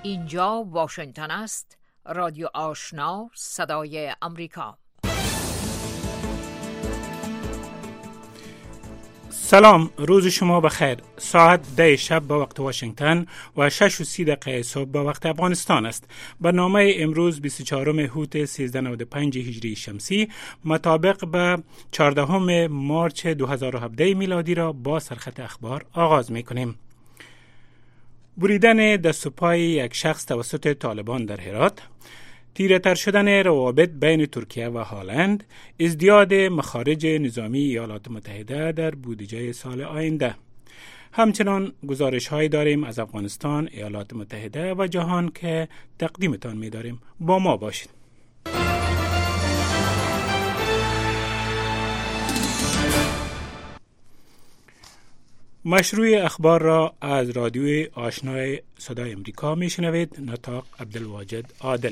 اینجا واشنگتن است، رادیو آشنا، صدای امریکا. سلام، روز شما بخیر. ساعت 10 شب به وقت واشنگتن و 6:30 صبح به وقت افغانستان است. برنامه امروز 24 هوت 1395 هجری شمسی مطابق به 14 مارچ 2017 میلادی را با سرخط اخبار آغاز می کنیم. بریدن دست و پای یک شخص توسط طالبان در هرات، تیره تر شدن روابط بین ترکیه و هلند، ازدیاد مخارج نظامی ایالات متحده در بودجه سال آینده. همچنان گزارش هایی داریم از افغانستان، ایالات متحده و جهان که تقدیمتان می داریم. با ما باشید. مشروع اخبار را از رادیوی آشنای صدای امریکا می شنوید. نطاق عبدالواجد عادل.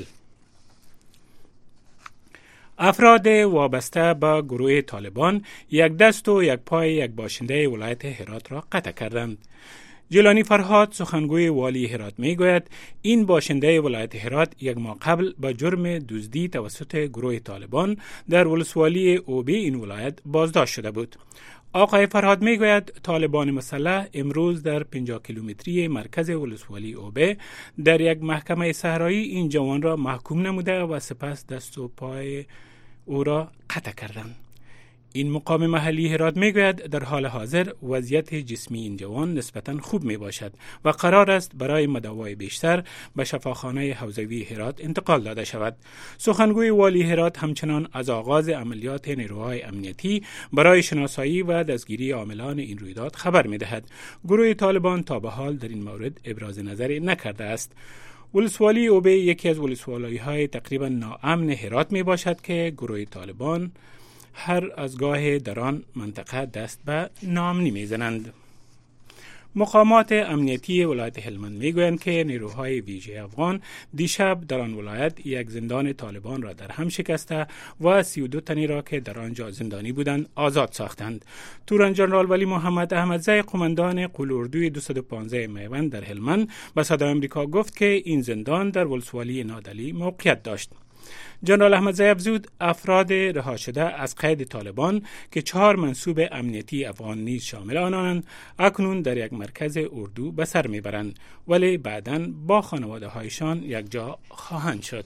افراد وابسته به گروه طالبان یک دست و یک پای یک باشنده ولایت هرات را قطع کردند. جیلانی فرهاد سخنگوی والی هرات می گوید این باشنده ولایت هرات یک ماه قبل به جرم دزدی توسط گروه طالبان در ولسوالی اوبی این ولایت بازداشت شده بود. آقای فرهاد می گوید طالبان مسلح امروز در 50 کیلومتری مرکز ولسوالی اوبه در یک محکمه صحرایی این جوان را محکوم نموده و سپس دست و پای او را قطع کردند. این مقام محلی هرات می گوید در حال حاضر وضعیت جسمی این جوان نسبتاً خوب می باشد و قرار است برای مداوای بیشتر به شفاخانه حوزوی هرات انتقال داده شود. سخنگوی والی هرات همچنان از آغاز عملیات نیروهای امنیتی برای شناسایی و دستگیری عاملان این رویداد خبر می دهد. گروه طالبان تا به حال در این مورد ابراز نظری نکرده است. ولسوالی اوبه یکی از ولسوالی‌های تقریبا ناامن هرات می باشد که گروه طالبان هر از گاه در آن منطقه دست به ناامنی می‌زنند. مقامات امنیتی ولایت هلمند می‌گویند که نیروهای ویژه افغان دیشب در آن ولایت یک زندان طالبان را در هم شکسته و 32 تنی را که در آنجا زندانی بودند آزاد ساختند. تورن جنرال ولی محمد احمدزی قماندان قواردوی 215 میوند در هلمند به صدای آمریکا گفت که این زندان در ولسوالی نادلی موقعیت داشت. جنرال احمدزی افزود افراد رها شده از قید طالبان که 4 منصوب امنیتی افغان نیز شامل آنند اکنون در یک مرکز اردو به سر میبرند ولی بعداً با خانواده هایشان یک جا خواهند شد.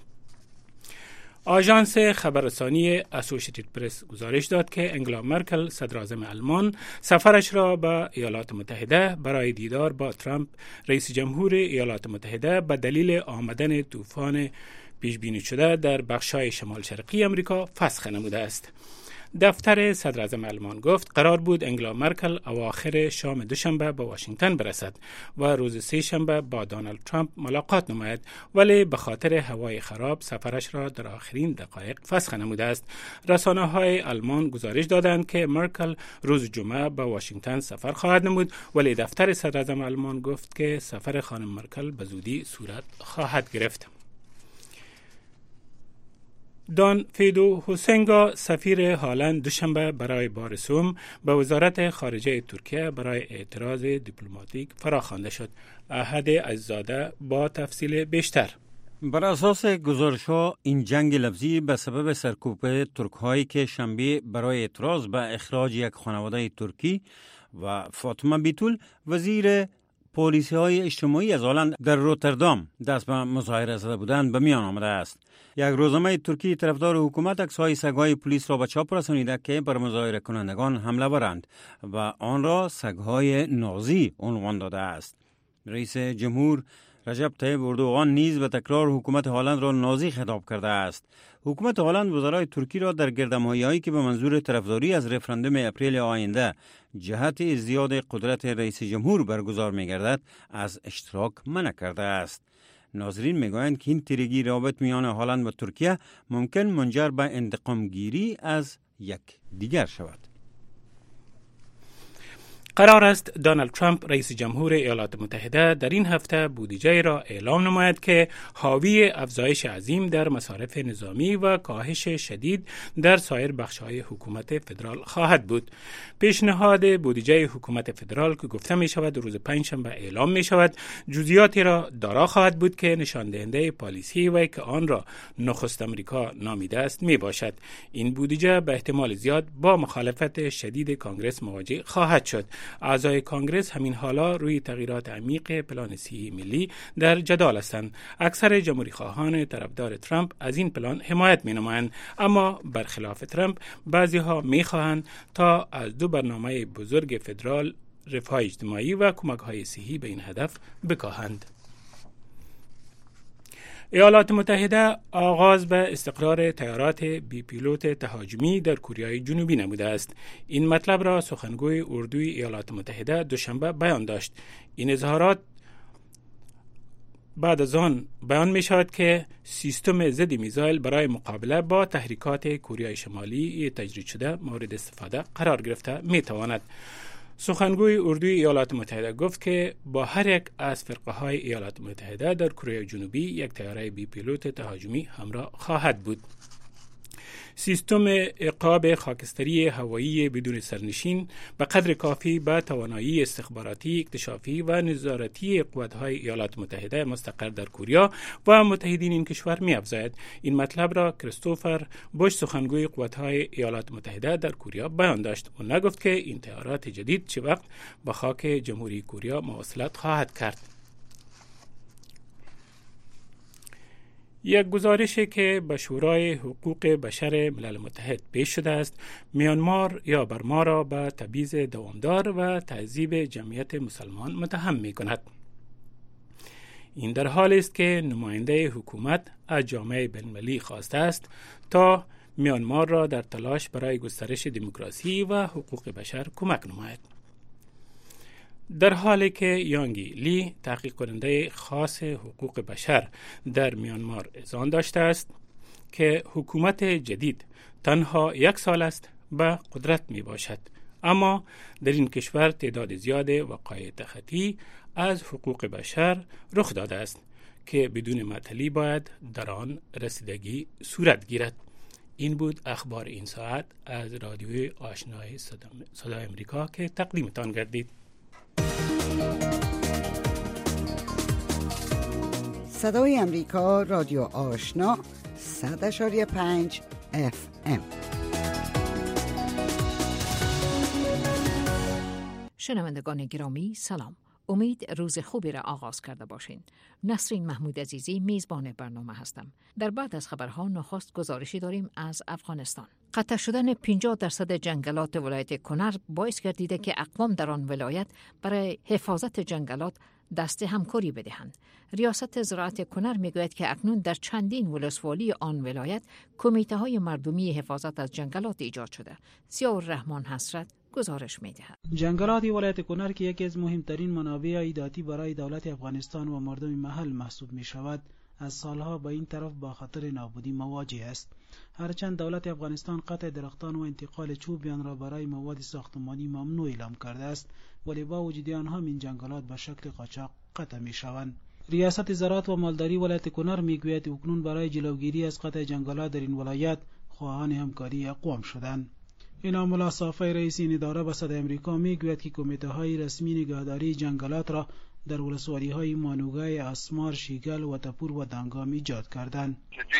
آژانس خبررسانی اسوسییتد پرس گزارش داد که انگلا مرکل صدراعظم آلمان سفرش را به ایالات متحده برای دیدار با ترامپ رئیس جمهور ایالات متحده به دلیل آمدن طوفان پیش بینی شده در بخش‌های شمال شرقی امریکا فسخ نموده است. دفتر صدراعظم آلمان گفت قرار بود انگلا مرکل اواخر شام دوشنبه به واشنگتن برسد و روز سه شنبه با دونالد ترامپ ملاقات نماید ولی به خاطر هوای خراب سفرش را در آخرین دقایق فسخ نموده است. رسانه‌های آلمان گزارش دادند که مرکل روز جمعه به واشنگتن سفر خواهد نمود ولی دفتر صدراعظم آلمان گفت که سفر خانم مرکل به زودی صورت خواهد گرفت. دان فیدو حسینگا سفیر هلند دوشنبه برای بار سوم به وزارت خارجه ترکیه برای اعتراض دیپلماتیک فراخوانده شد. احد عزیزاده با تفصیل بیشتر. بر اساس گزارش‌ها این جنگ لفظی به سبب سرکوب ترک‌هایی که شنبه برای اعتراض به اخراج یک خانواده ترکی و فاطمه بیتول وزیر پلیس‌های اجتماعی از هلند در روتردام دست به مظاهره زده بودند به میان آمده است. یک روزنامه ترکی طرفدار حکومت عکس‌های سگ‌های پلیس را به چاپ رسانیده که بر مظاهره کنندگان حمله ورند و آن را سگ‌های نازی عنوان داده است. رئیس جمهور رجب طیب اردوغان نیز به تکرار حکومت هلند را نازی خطاب کرده است. حکومت هلند وزرای ترکی را در گردهمایی‌هایی که به منظور طرفداری از رفراندوم اپریل آینده جهت ازدیاد قدرت رئیس جمهور برگزار می‌گردد از اشتراک منع کرده است. ناظرین میگویند که این تیرگی روابط میان هلند و ترکیه ممکن منجر به انتقام گیری از یک دیگر شود. قرار است دونالد ترامپ رئیس جمهور ایالات متحده در این هفته بودجه را اعلام نماید که حاوی افزایش عظیم در مصارف نظامی و کاهش شدید در سایر بخش‌های حکومت فدرال خواهد بود. پیشنهاد بودجه حکومت فدرال که گفته می شود روز پنجشنبه اعلام می شود، جزئیاتی را دارا خواهد بود که نشان دهنده پالیسی وی که آن را نخست آمریکا نامیده است می باشد. این بودجه به احتمال زیاد با مخالفت شدید کانگرس مواجه خواهد شد. اعضای کانگرس همین حالا روی تغییرات عمیق پلان صحی ملی در جدال هستند. اکثر جمهوری خواهان طرفدار ترامپ از این پلان حمایت می نمایند، اما برخلاف ترامپ بعضی ها می خواهند تا از دو برنامه بزرگ فدرال، رفاه اجتماعی و کمک های صحی به این هدف بکاهند. ایالات متحده آغاز به استقرار طیارات بی پیلوت تهاجمی در کره جنوبی نموده است. این مطلب را سخنگوی اردوی ایالات متحده دوشنبه بیان داشت. این اظهارات بعد از آن بیان می شود که سیستم ضد میزایل برای مقابله با تحریکات کره شمالی تجدید شده مورد استفاده قرار گرفته می تواند. سخنگوی اردوی ایالات متحده گفت که با هر یک از فرقه های ایالات متحده در کره جنوبی یک طیاره بی پیلوت تهاجمی همراه خواهد بود. سیستم عقاب خاکستری هوایی بدون سرنشین به قدر کافی به توانایی استخباراتی، اکتشافی و نظارتی قوت‌های ایالات متحده مستقر در کره و متحدین این کشور می‌افزاید. این مطلب را کریستوفر بوش، سخنگوی قوت‌های ایالات متحده در کره بیان داشت. او نگفت که این طیارات جدید چه وقت به خاک جمهوری کره مواصلت خواهد کرد. یک گزارشی که به شورای حقوق بشر ملل متحد پیش شده است، میانمار یا برما را به تبعیض دوامدار و تعذیب جمعیت مسلمان متهم می کند. این در حالی است که نماینده حکومت از جامعه بین‌المللی خواسته است تا میانمار را در تلاش برای گسترش دموکراسی و حقوق بشر کمک نماید. در حالی که یانگی لی، تحقیق کننده خاص حقوق بشر در میانمار، اذعان داشته است که حکومت جدید تنها 1 سال است به قدرت می باشد، اما در این کشور تعداد زیاد وقایع تخطی از حقوق بشر رخ داده است که بدون معطلی باید در آن رسیدگی صورت گیرد. این بود اخبار این ساعت از رادیوی آشنای صدای امریکا که تقدیمتان گردید. صدای امریکا، رادیو آشنا 100.5 FM. شنوندگان گرامی سلام. امید روز خوبی را آغاز کرده باشین. نسرین محمود عزیزی میزبان برنامه هستم. در بعد از خبرها نخست گزارشی داریم از افغانستان. قطع شدن 50% جنگلات ولایت کنر باعث گردیده که اقوام در آن ولایت برای حفاظت جنگلات دست همکاری بدهند. ریاست زراعت کنر میگوید که اکنون در چندین ولسوالی آن ولایت کمیته های مردمی حفاظت از جنگلات ایجاد شده. ضیاءالرحمن حسرت گزارش می‌دهد. جنگلات ولایت کنر که یکی از مهمترین منابع ایداتی برای دولت افغانستان و مردم محل محسوب می‌شود، از سالها به این طرف با خطر نابودی مواجه است. هرچند دولت افغانستان قطع درختان و انتقال چوب آن را برای مواد ساختمانی ممنوع اعلام کرده است، ولی با وجود آنها این جنگلات به شکل قاچاق قطع می‌شوند. ریاست زراعت و مالداری ولایت کنر میگوید اکنون برای جلوگیری از قطع جنگلات در این ولایت خواهان همکاری اقوام شدند. انعام الله صافی رئیس این اداره به صدای امریکا میگوید که کمیته های رسمی نگهداری جنگلات را در ولسوالی های مانوگای، اسمار، شیگل و تپور و دانگام ایجاد کردند.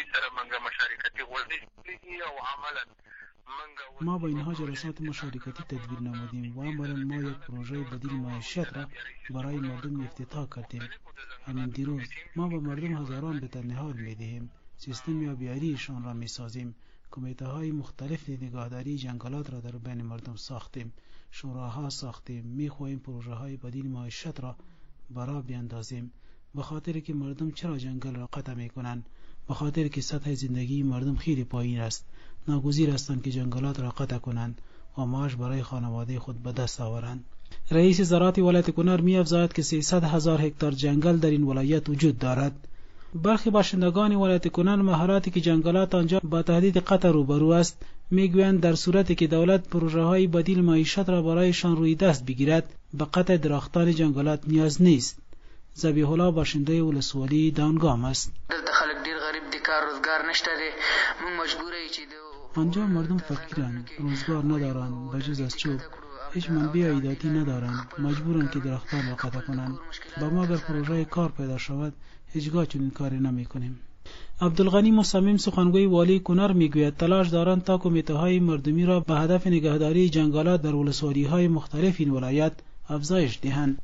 ما با اینها جلسات مشارکتی تدبیر نمودیم و عملا ما یک پروژه بدیل معیشت را برای مردم افتتاح کردیم. همین دیروز ما با مردم هزاران بطن نهار میدهیم، سیستم آبیاریشان را میسازیم. کمیته های مختلف نگهداری جنگلات را در بین مردم ساختیم، شوراها ساختیم. میخواهیم پروژه های بدیل معیشت را برا بیاندازیم. به خاطر که مردم چرا جنگل را قطع میکنند؟ به خاطر که سطح زندگی مردم خیلی پایین است. ناگزیر هستند که جنگلات را قطع کنند و معاش برای خانواده خود به دست آورند. رئیس زراعت ولایت کنر می‌افزاید که 300,000 هکتار جنگل در این ولایت وجود دارد. برخی باشندگان ولایت کنر محلاتی که جنگلات آنجا با تهدید قطع روبرو است میگویند در صورتی که دولت پروژه‌های بدیل معیشت را برایشان روی دست بگیرد به قطع درختان جنگلات نیاز نیست. ذبیح الله باشنده ولسوالی دانگام است. دلته خلک ډیر غریب دي، کار روزگار نشته دی، موږ مجبوره یو چې آنجا مردم فقیرند، روزگار ندارند، بجز از چوب هیچ منبع ایداتی ندارند، مجبورند که درختان را قطع کنند. با ما اگر پروژه کار پیدا شود هیچگاه چنین کاری نمی‌کنیم. عبدالغنی مصمم سخنگوی والی کنر میگوید تلاش دارند تا کمیته‌های مردمی را به هدف نگهداری جنگلات در ولسوالی‌های مختلف این ولایت افزایش دهند.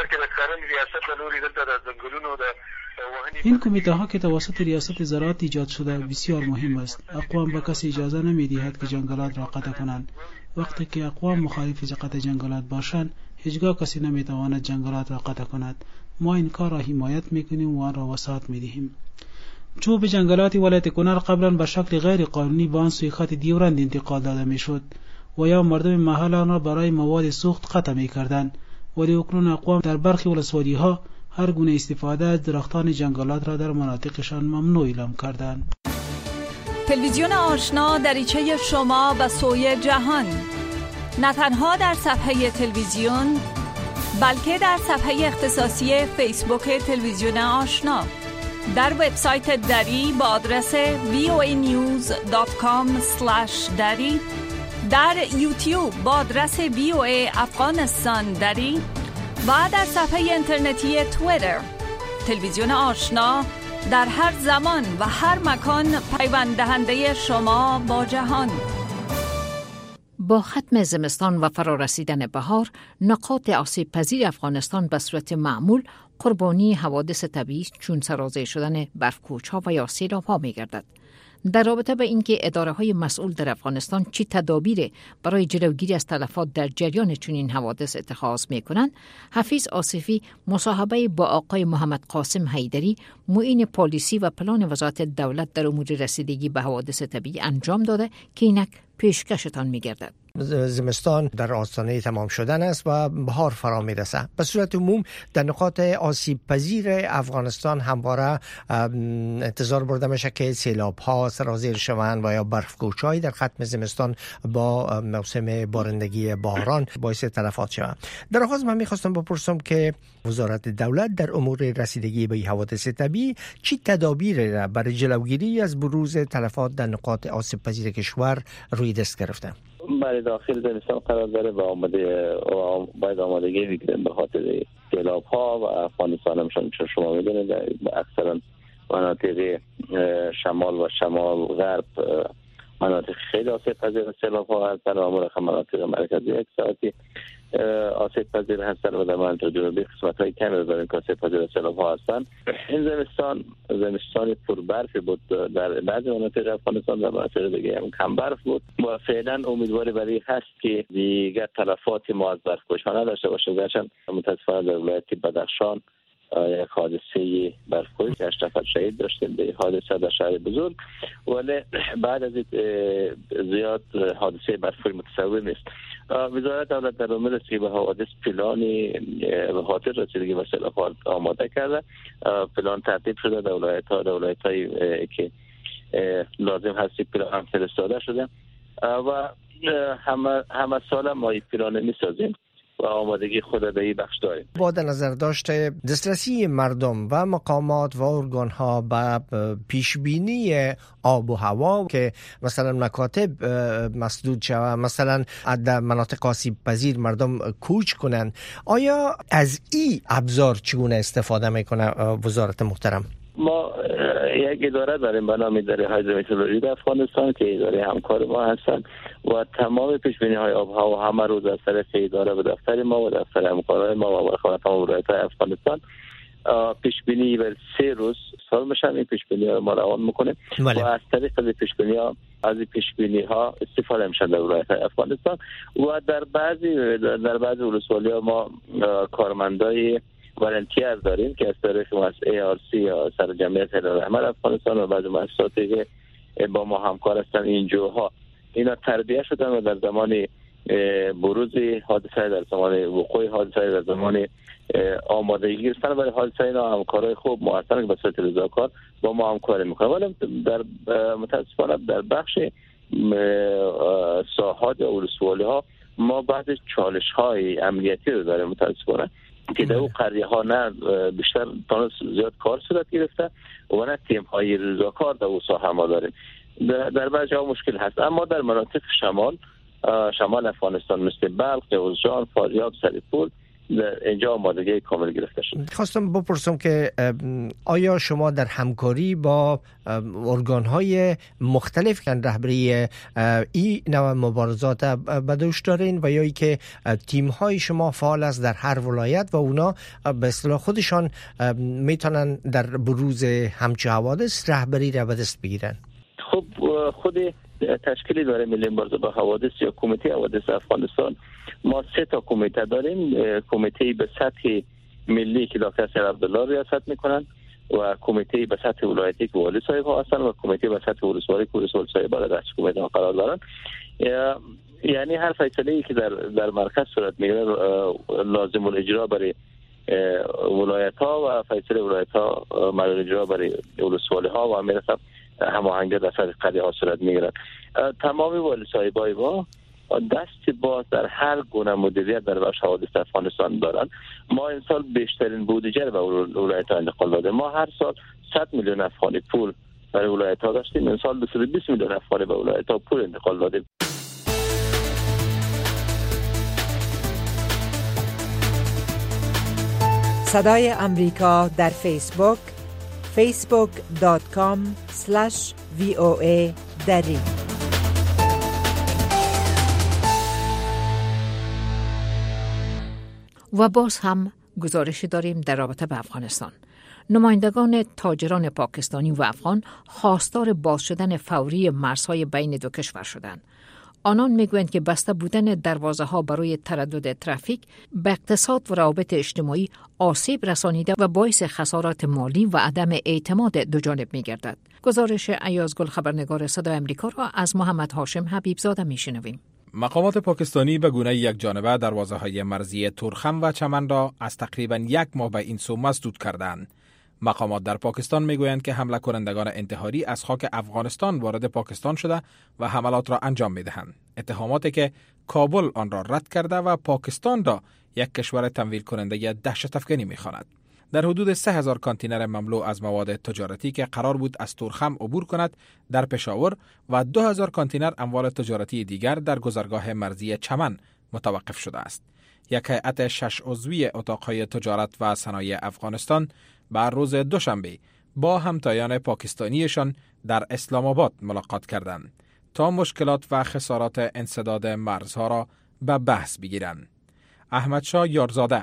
این کمیته ها که توسط ریاست زراعت ایجاد شده بسیار مهم است. اقوام به کسی اجازه نمی‌دهد که جنگلات را قطع کنند. وقتی که اقوام مخالف قطع جنگلات باشند هیچگاه کسی نمی‌تواند جنگلات را قطع کند. ما این کار را حمایت می‌کنیم و آن را وسعت می‌دهیم. چوب جنگلات ولایت کنر قبلا به شکل غیر قانونی به آن سوی خط دیورند انتقال داده میشد و یا مردم محل آن را برای مواد سوخت قطع می‌کردند، ولی اکنون اقوام در برخی ولسوالی‌ها هر گونه استفاده از درختان جنگلات را در مناطقشان ممنوع اعلام کردند. تلویزیون آشنا دریچه شما به سوی جهان، نه تنها در صفحه تلویزیون بلکه در صفحه اختصاصی فیسبوک تلویزیون آشنا، در وبسایت دری با آدرس voanews.com/dari، در یوتیوب با آدرس VOA افغانستان دری و در صفحه اینترنتی توییتر. تلویزیون آشنا در هر زمان و هر مکان پیوند دهنده شما با جهان. با ختم زمستان و فرارسیدن بهار، نقاط آسیب پذیر افغانستان به صورت معمول قربانی حوادث طبیعی چون سرازیر شدن برف‌کوچ‌ها و یا سیلاب‌ها می‌گردد. در رابطه با اینکه اداره‌های مسئول در افغانستان چه تدابیر برای جلوگیری از تلفات در جریان چنین حوادث اتخاذ می‌کنند، حفیظ آصفی مصاحبه با آقای محمد قاسم حیدری، معین پالیسی و پلان وزارت دولت در امور رسیدگی به حوادث طبیعی انجام داده که اینک پیشکشتان می‌گردد. زمستان در آستانه تمام شدن است و بهار فرا میرسه. به صورت عموم در نقاط آسیب پذیر افغانستان همواره انتظار برده میشه که سیلاب ها سرازیر شوند و یا برف‌کوچ‌هایی در ختم زمستان با موسم بارندگی باران باعث تلفات شوند. در آغاز من میخواستم بپرسم که وزارت دولت در امور رسیدگی به حوادث طبیعی چی تدابیر را برای جلوگیری از بروز تلفات در نقاط آسیب پذیر کشور روی دست گرفته؟ برای داخل زمستان قرار داره و باید آمادگی بگیریم به خاطر سیلاب ها و افغانستان هم شما میدونید اکثرا مناطق شمال و شمال غرب مناطق خیلی آسیب پذیر سیلاب ها هستن و مرخ مناطق مرکزی یک ساعتی آسیب پذیر هستن و در مناطق جنوبی قسمت های کمی دارن که آسیب پذیر سیلاب ها هستن. این زمستان پربرف بود در بعضی مناطق افغانستان، در مناطق دیگه هم کم برف بود و فعلا امیدواری برای هست که دیگر تلفات ما از برف‌کوچ‌ها نداشته باشه. گرچه متاسفانه در ولایت بدخشان یک حادثه برف‌کوچ 8 نفر شهید داشتیم به حادثه در شهر بزرگ، ولی بعد از زیاد حادثه برف‌کوچ متصور نیست. وزارت دولت در امور رسیدگی به حوادث پلانی به خاطر رسیدگی به سیلاب‌ها آماده کرده. پلان ترتیب شده در ولایت‌های که لازم هستی پلان هم فرستاده شده و همه سال ما این پلان می‌سازیم و آمادگی خود به این بخش داریم. با در نظر داشته دسترسی مردم و مقامات و ارگان‌ها به پیشبینی آب و هوا که مثلا مکاتب مسدود شود، مثلا در مناطق آسیب پذیر مردم کوچ کنند، آیا از این ابزار چگونه استفاده میکنه وزارت محترم؟ ما یک اداره داریم به نام اداره های مترولوژی در افغانستان که اداره همکار ما هستن و تمام پیشبینی های آب و هوا همه روز از طریق اداره به دفتر ما و دفتر همکارای ما و تمام ولایت‌های افغانستان پیشبینی بر 3 روز سال میشن. این پیشبینی ها ما روان میکنیم و از طریق از پیشبینی ها استفاده میشن در ولایت‌های افغانستان و در بعضی ولسوالی ها ما کارمندای والنتیر داریم که از طریق ARC یا سرجمعیت هلال احمر افغانستان و بعضی مؤسساتی که با ما همکار هستن اینجاها اینا تربیه شدن و در زمان بروز حادثه، در زمان وقوع حادثه، در زمان آمادگی گرفتن برای حادثه، اینا همکارای خوب مؤثر که به صورت رضاکار با ما همکاری میکنه. ولی در متاسفانه در بخش ساحات یا ولسوالی ها ما بعض چالش های امنیتی رو داریم متاسفانه که در اون قریه ها نه بیشتر تانست زیاد کار صورت گرفته و نه تیم های رضاکار در اون ساحه ما داریم. در بعضی ها مشکل هست، اما در مناطق شمال افغانستان مثل بلخ، جوزجان، فاریاب، سریپور اینجا آمادگی کامل گرفته شد. خواستم بپرسم که آیا شما در همکاری با ارگان‌های مختلف که رهبری این نوع مبارزات به دوش دارین و یا ای که تیم‌های شما فعال است در هر ولایت و اونا به اصطلاح خودشان میتونن در بروز همچه حوادث رهبری را به دست بگیرن؟ خب خود تشکیلی داره ملی مبارزه با حوادث یا کمیته حوادث افغانستان. ما 3 کمیته داریم. کمیته به سطح ملی که دکتر سید عبدالله ریاست میکنن و کمیته به سطح ولایتی که والی صاحب هستن و کمیته به سطح ولسوالی که ولسوالی صاحب بالا دست کمیته ها قرار دارن. یعنی هر فیصله‌ای که در مرکز صورت میگیره لازم الاجرا برای ولایت ها و فیصله ولایت ها مورد اجرا برای ولسوالی ها و میرسه هماهنگی در سطح قریه ها صورت میگیرن. تمامی والی صاحبای ما دست باز در هر گونه مدیریت در بخش حوادث افغانستان دارن. ما این سال بیشترین بودجه رو به ولایت ها انتقال دادیم. ما هر سال 100 میلیون افغانی پول برای ولایت ها داشتیم. این سال 220 میلیون افغانی به ولایت ها پول انتقال دادیم. صدای امریکا در فیسبوک facebook.com/VOA دری. و باز هم گزارشی داریم در رابطه به افغانستان. نمایندگان تاجران پاکستانی و افغان خواستار باز شدن فوری مرزهای بین دو کشور شدند. آنان میگویند که بسته بودن دروازه ها برای تردد ترافیک به اقتصاد و روابط اجتماعی آسیب رسانیده و باعث خسارات مالی و عدم اعتماد دو جانب میگردد. گزارش ایازگل خبرنگار صدای امریکا را از محمد هاشم حبیبزاده میشنویم. مقامات پاکستانی به گونه یک جانبه دروازه‌های مرزی تورخم و چمن را از تقریباً 1 ماه به این سو مسدود کردند. مقامات در پاکستان میگویند که حمله کنندگان انتحاری از خاک افغانستان وارد پاکستان شده و حملات را انجام میدهند. اتهاماتی که کابل آن را رد کرده و پاکستان را یک کشور تمویل کننده دهشت افکنی میخواند. در حدود 3000 کانتینر مملو از مواد تجارتی که قرار بود از تورخم عبور کند در پشاور و 2000 کانتینر اموال تجارتی دیگر در گذرگاه مرزی چمن متوقف شده است. یک هیئت 6 عضوی اتاقهای تجارت و صنایع افغانستان بر روز دوشنبه با همتایان پاکستانیشان در اسلام آباد ملاقات کردند تا مشکلات و خسارات انسداد مرزها را به بحث بگیرند. احمد شاه یارزاده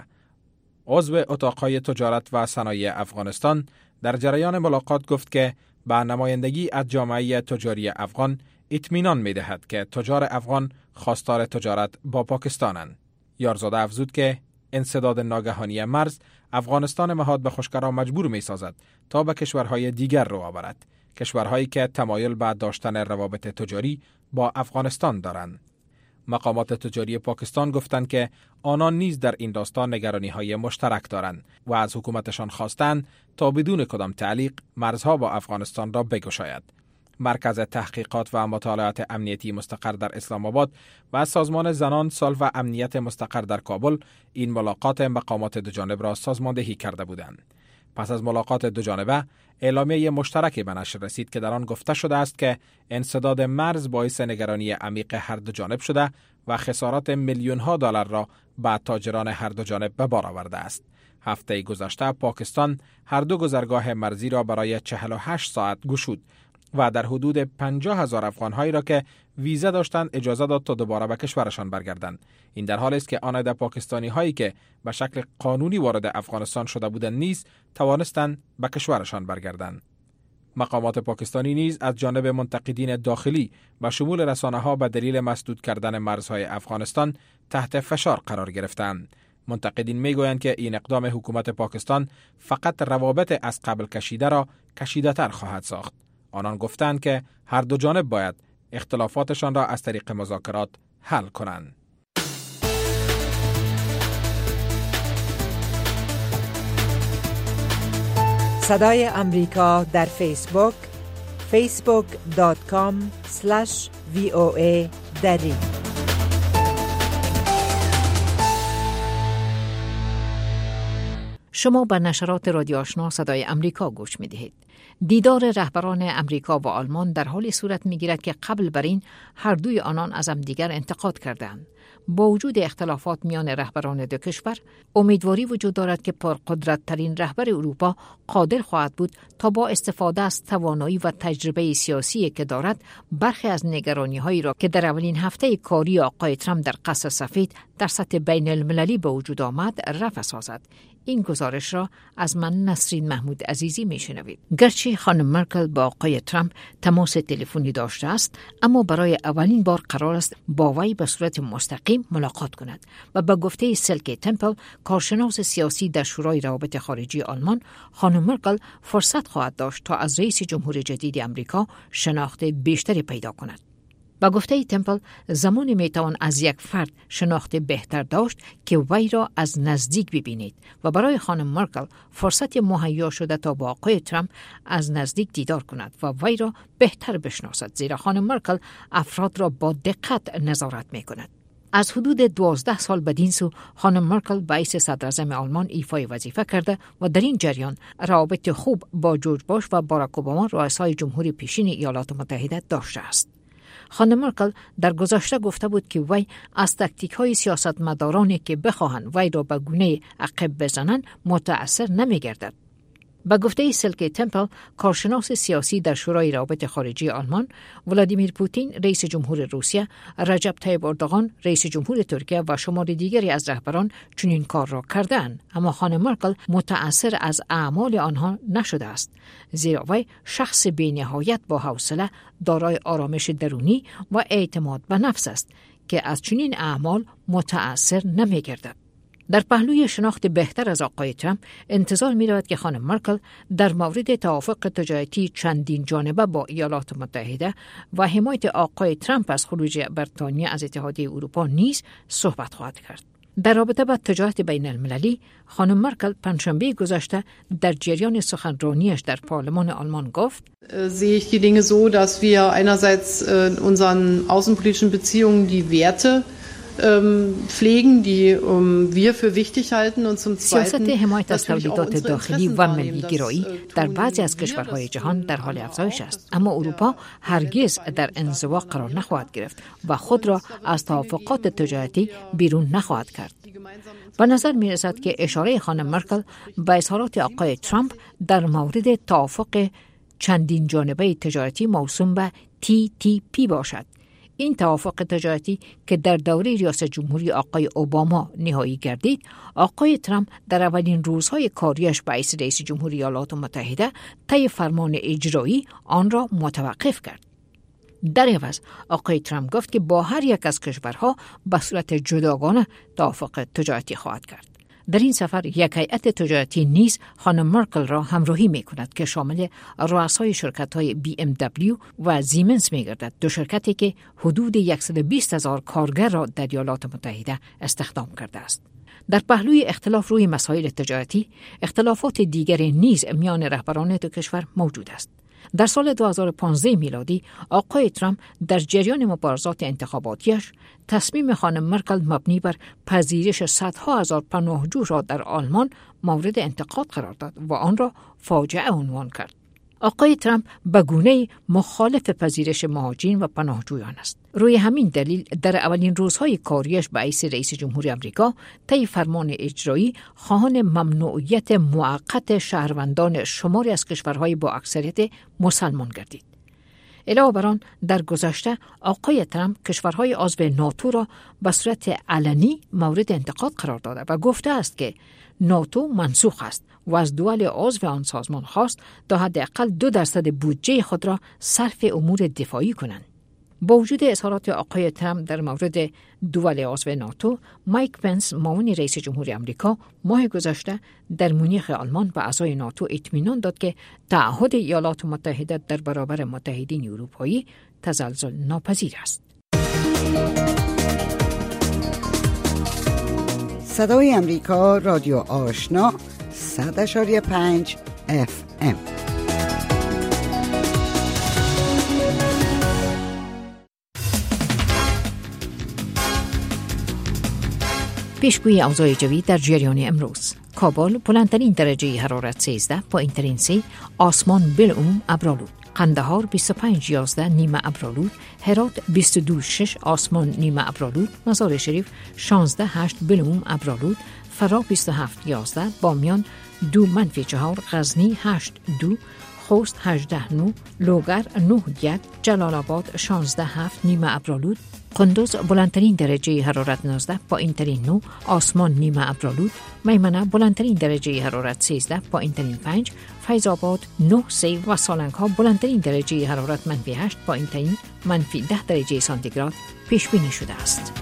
عضو اتاقهای تجارت و صنایع افغانستان در جریان ملاقات گفت که به نمایندگی از جامعه تجاری افغان اطمینان می‌دهد که تجار افغان خواستار تجارت با پاکستانند. یارزاده افزود که انسداد ناگهانی مرز افغانستان مهاد به خشکی را مجبور می‌سازد تا به کشورهای دیگر رو آورد، کشورهایی که تمایل به داشتن روابط تجاری با افغانستان دارند. مقامات تجاری پاکستان گفتند که آنان نیز در این داستان نگرانی‌های مشترک دارند و از حکومتشان خواستند تا بدون کدام تعلیق مرزها با افغانستان را بگشاید. مرکز تحقیقات و مطالعات امنیتی مستقر در اسلام آباد و سازمان زنان صلح و امنیت مستقر در کابل این ملاقات مقامات دو جانب را سازماندهی کرده بودند. پس از ملاقات دو جانبه اعلامیه مشترکی به نشر رسید که در آن گفته شده است که انسداد مرز باعث نگرانی عمیق هر دو جانب شده و خسارات میلیون‌ها دلار را به تاجران هر دو جانب به بار آورده است. هفته گذشته پاکستان هر دو گذرگاه مرزی را برای 48 ساعت گشود و در حدود 50,000 افغان‌هایی را که ویزا داشتند اجازه داد تا دوباره به کشورشان برگردند. این در حالی است که آنها پاکستانی‌هایی که به شکل قانونی وارد افغانستان شده بودند نیز توانستند به کشورشان برگردند. مقامات پاکستانی نیز از جانب منتقدین داخلی و شمول رسانه‌ها به دلیل مسدود کردن مرزهای افغانستان تحت فشار قرار گرفتند. منتقدین میگویند که این اقدام حکومت پاکستان فقط روابط از قبل کشیده را کشیده‌تر خواهد ساخت. آنان گفتند که هر دو جانب باید اختلافاتشان را از طریق مذاکرات حل کنند. صدای امریکا در فیسبوک facebook.com/VOA دری. شما به نشرات رادیو آشنا صدای امریکا گوش می دهید. دیدار رهبران امریکا و آلمان در حال صورت می گیرد که قبل بر این هر دوی آنان از همدیگر انتقاد کردند. با وجود اختلافات میان رهبران دو کشور، امیدواری وجود دارد که پرقدرت‌ترین رهبر اروپا قادر خواهد بود تا با استفاده از توانایی و تجربه سیاسی که دارد، برخی از نگرانی‌هایی را که در اولین هفته کاری آقای ترامپ در قصر سفید در سطح بین المللی به وجود آمد رفع سازد. این گزارش را از من نسرین محمود عزیزی میشنوید. گرچه خانم مرکل با آقای ترامپ تماس تلفنی داشته است، اما برای اولین بار قرار است با وی به صورت مستقیم ملاقات کند و به گفته سیلکی تمپل، کارشناس سیاسی در شورای روابط خارجی آلمان، خانم مرکل فرصت خواهد داشت تا از رئیس جمهور جدید آمریکا شناخت بیشتری پیدا کند. با گفته تمپل، زمانی میتوان از یک فرد شناخت بهتر داشت که وی را از نزدیک ببینید و برای خانم مرکل فرصت مهیا شده تا با آقای ترامپ از نزدیک دیدار کند و وی را بهتر بشناسد، زیرا خانم مرکل افراد را با دقت نظارت میکند. از حدود 12 سال بدین سو خانم مرکل باعث صدراعظم آلمان ایفای وظیفه کرده و در این جریان روابط خوب با جورج بوش و باراک اوباما رؤسای جمهوری پیشین ایالات متحده داشته است. خانم مرکل در گذشته گفته بود که وی از تاکتیک‌های سیاستمدارانی که بخواهند وی را به گونه عقب بزنند متأثر نمی‌گردد. با گفته سیلکی تمپل، کارشناس سیاسی در شورای روابط خارجی آلمان، ولادیمیر پوتین رئیس جمهور روسیه، رجب طیب اردوغان رئیس جمهور ترکیه و شمار دیگری از رهبران چنین کار را کردند، اما خانم مرکل متأثر از اعمال آنها نشده است، زیرا وی شخص بی‌نهایت با حوصله، دارای آرامش درونی و اعتماد به نفس است که از چنین اعمال متأثر نمی‌گردد. در پهلوی شناخت بهتر از آقای ترامپ، انتظار می رود که خانم مرکل در مورد توافق تجارتی چندین جانبه با ایالات متحده و حمایت آقای ترامپ از خروج بریتانیا از اتحادیه اروپا نیز صحبت خواهد کرد. در رابطه با تجارت بین المللی، خانم مرکل پنجشنبه گذشته در جریان سخنرانیش در پارلمان آلمان گفت: sehe ich die Dinge so, dass wir einerseits in unseren außenpolitischen Beziehungen die Werte pflegen, die wir für wichtig halten und zum سیاست zweiten حمایت از تولیدات داخلی و ملی‌گرایی در بعضی از کشورهای جهان در حال افزایش است، اما اروپا هرگز در انزوا قرار نخواهد گرفت و خود را از توافقات تجارتی بیرون نخواهد کرد. به نظر می رسد که اشاره خانم مرکل به اظهارات آقای ترامپ در مورد توافق چندین جانبه تجارتی موسوم به TTP باشد. این توافق تجارتی که در دوره ریاست جمهوری آقای اوباما نهایی گردید، آقای ترامپ در اولین روزهای کاریش باعث رئیس جمهوری ایالات متحده طی فرمان اجرایی آن را متوقف کرد. در عوض آقای ترامپ گفت که با هر یک از کشورها به صورت جداگانه توافق تجارتی خواهد کرد. در این سفر یک هیئت تجارتی نیز خانم مرکل را همراهی می کند که شامل رؤسای شرکت‌های BMW و زیمنس می گردد، دو شرکتی که حدود 120,000 کارگر را در ایالات متحده استخدام کرده است. در پهلوی اختلاف روی مسائل تجارتی، اختلافات دیگری نیز میان رهبران دو کشور موجود است. در سال 2015 میلادی آقای ترامپ در جریان مبارزات انتخاباتیش تصمیم خانم مرکل مبنی بر پذیرش صدها هزار پناهجو را در آلمان مورد انتقاد قرار داد و آن را فاجعه عنوان کرد. آقای ترامپ به گونه‌ای مخالف پذیرش مهاجرین و پناهجویان است. روی همین دلیل در اولین روزهای کاریش باعث رئیس جمهوری آمریکا طی فرمان اجرایی خواهان ممنوعیت موقت شهروندان شماری از کشورهای با اکثریت مسلمان گردید. علاوه بر آن، در گذشته آقای ترامپ کشورهای عضو ناتو را به صورت علنی مورد انتقاد قرار داده و گفته است که ناتو منسوخ است و از دول عضو آن سازمان خواست تا حداقل 2% بودجه خود را صرف امور دفاعی کنند. با وجود اظهارات آقای ترامپ در مورد دول عضو ناتو، مایک پنس معاون رئیس جمهوری آمریکا ماه گذشته در مونیخ آلمان به اعضای ناتو اطمینان داد که تعهد ایالات متحده در برابر متحدین اروپایی تزلزل ناپذیر است. صدای امریکا رادیو آشنا 100.5 FM. پیشگویی اوضاع جوی در جریان امروز: کابل بلندترین درجه حرارت 13، پایین‌ترین 3، آسمان بالعموم ابرآلود. قندهار 25-11 نیمه ابرآلود، هرات 22-6 آسمان نیمه ابرآلود، مزار شریف 16-8 بالعموم ابرآلود، فرا 27-11، بامیان 2-4، غزنی 8-2، خوست 18-9، لوگر 9-1، جلال آباد 16-7 نیمه ابرآلود، قندوز بلندترین درجه حرارت 19، پایین‌ترین 9 آسمان نیمه ابرآلود، میمنه بلندترین درجه حرارت 13، پایین‌ترین 5، فیض آباد 9-3 و سالنگ ها بلندترین درجه حرارت -8، پایین‌ترین -10 درجه سانتیگراد پیش بینی شده است.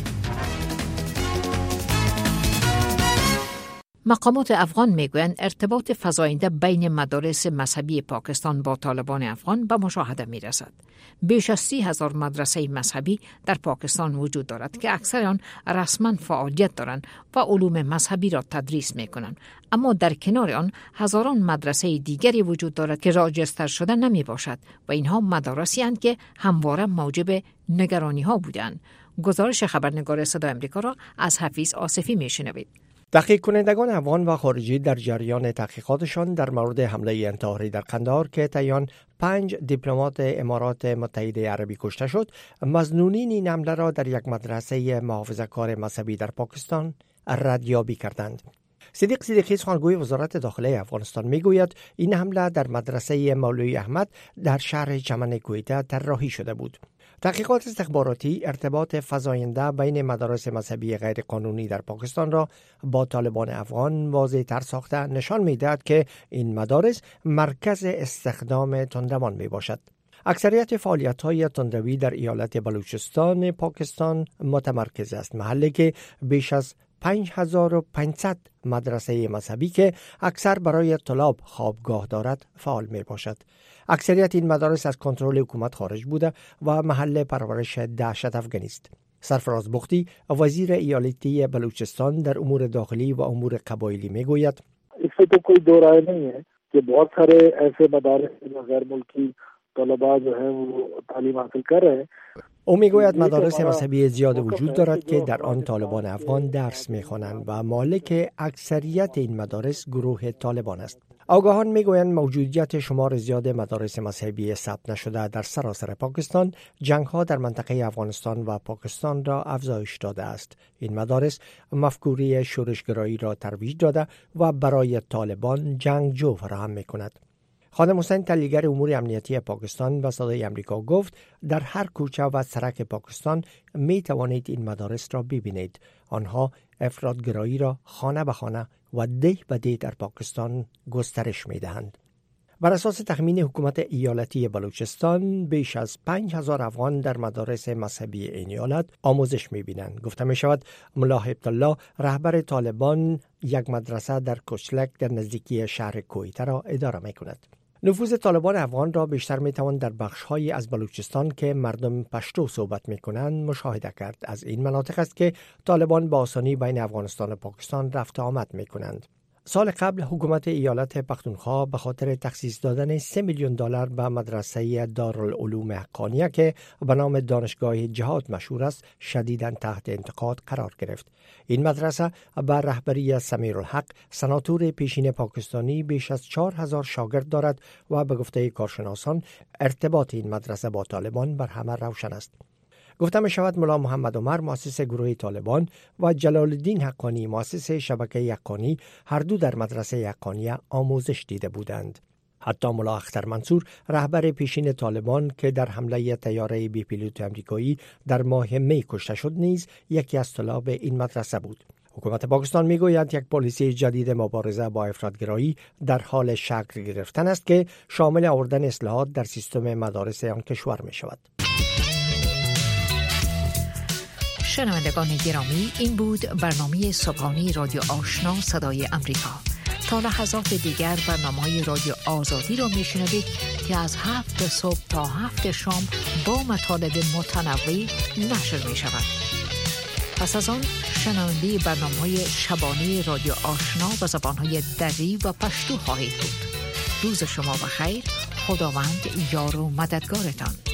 مقامات افغان میگویند ارتباط فزاینده بین مدارس مذهبی پاکستان با طالبان افغان به مشاهده میرسد. بیش از 30,000 مدرسه مذهبی در پاکستان وجود دارد که اکثر آن رسما فعالیت دارند و علوم مذهبی را تدریس میکنند، اما در کنار آن هزاران مدرسه دیگری وجود دارد که راجستر شده نمی باشد و اینها مدارسی اند که همواره موجب نگرانی ها بودند. گزارش خبرنگار صدای آمریکا را از حفیظ آصفی میشنوید. تحقیق کنندگان افغان و خارجی در جریان تحقیقاتشان در مورد حمله انتحاری در قندهار که طی 5 دیپلمات امارات متحده عربی کشته شد، مظنونین این حمله را در یک مدرسه محافظه‌کار مذهبی در پاکستان ردیابی کردند. صدیق صدیقی سخنگوی وزارت داخله افغانستان میگوید این حمله در مدرسه مولوی احمد در شهر چمن کویته طراحی شده بود. تحقیقات استخباراتی ارتباط فزاینده بین مدارس مذهبی غیر قانونی در پاکستان را با طالبان افغان واضح تر ساخته نشان می‌دهد که این مدارس مرکز استخدام تندروان می باشد. اکثریت فعالیت‌های تندروی در ایالت بلوچستان پاکستان متمرکز است، محلی که بیش از 5500 مدرسه مذهبی که اکثر برای طلاب خوابگاه دارد فعال می باشد. اکثریت این مدارس از کنترل حکومت خارج بوده و محل پرورش دهشت افغانی است. سرفراز بختی وزیر ایالتی بلوچستان در امور داخلی و امور قبایلی می گوید اس سے تو کوئی دو رائے نہیں ہے کہ بہت سارے ایسے مدارس غیر ملکی طلباء جو ہیں وہ تعلیم حاصل کر رہے ہیں. او میگوید مدارس مذهبی زیاد وجود دارد که در آن طالبان افغان درس میخوانند و مالک اکثریت این مدارس گروه طالبان است. آگاهان میگویند موجودیت شمار زیاد مدارس مذهبی ثبت نشده در سراسر پاکستان جنگ‌ها در منطقه افغانستان و پاکستان را افزایش داده است. این مدارس مفکوره شورشگرایی را ترویج داده و برای طالبان جنگجو فراهم میکند. خانم حسین تحلیلگر امور امنیتی پاکستان و صدای آمریکا گفت در هر کوچه و سرک پاکستان می توانید این مدارس را ببینید. آنها افراطگرایی را خانه به خانه و ده به ده در پاکستان گسترش می دهند. بر اساس تخمین حکومت ایالتی بلوچستان بیش از 5000 افغان در مدارس مذهبی این ایالت آموزش می بینند. گفته می شود ملا هبتالله رهبر طالبان یک مدرسه در کچلک در نزدیکی شهر کویته را اداره می کند. نفوذ طالبان افغان را بیشتر می توان در بخش‌هایی از بلوچستان که مردم پشتو صحبت می کنند مشاهده کرد. از این مناطق است که طالبان با آسانی بین افغانستان و پاکستان رفت آمد می کنند. سال قبل حکومت ایالت پختونخوا به خاطر تخصیص دادن $3 میلیون به مدرسه دارالعلوم حقانیه که به نام دانشگاه جهاد مشهور است شدیداً تحت انتقاد قرار گرفت. این مدرسه به رهبری سمیرالحق سناتور پیشین پاکستانی بیش از 4000 شاگرد دارد و به گفته کارشناسان ارتباط این مدرسه با طالبان بر همه روشن است. گفته می شود ملا محمد عمر مؤسس گروه طالبان و جلال الدین حقانی مؤسس شبکه حقانی هر دو در مدرسه حقانیه آموزش دیده بودند. حتی ملا اختر منصور رهبر پیشین طالبان که در حمله طیاره بی پیلوت آمریکایی در ماه می کشته شد نیز یکی از طلاب این مدرسه بود. حکومت پاکستان میگوید یک پالیسی جدید مبارزه با افراطگرایی در حال شکل گرفتن است که شامل آوردن اصلاحات در سیستم مدارس آن کشور می شود. شنوندگان گرامی، این بود برنامه صبحانه رادیو آشنا صدای آمریکا. تا لحظات دیگر برنامه‌های رادیو آزادی را میشنوید که از 7 صبح تا 7 شام با مطالب متنوع نشر می شود. پس از آن شنونده برنامه‌های شبانه رادیو آشنا به زبان‌های دری و پشتو خواهید بود. روز شما بخیر. خداوند یار و مددگارتان.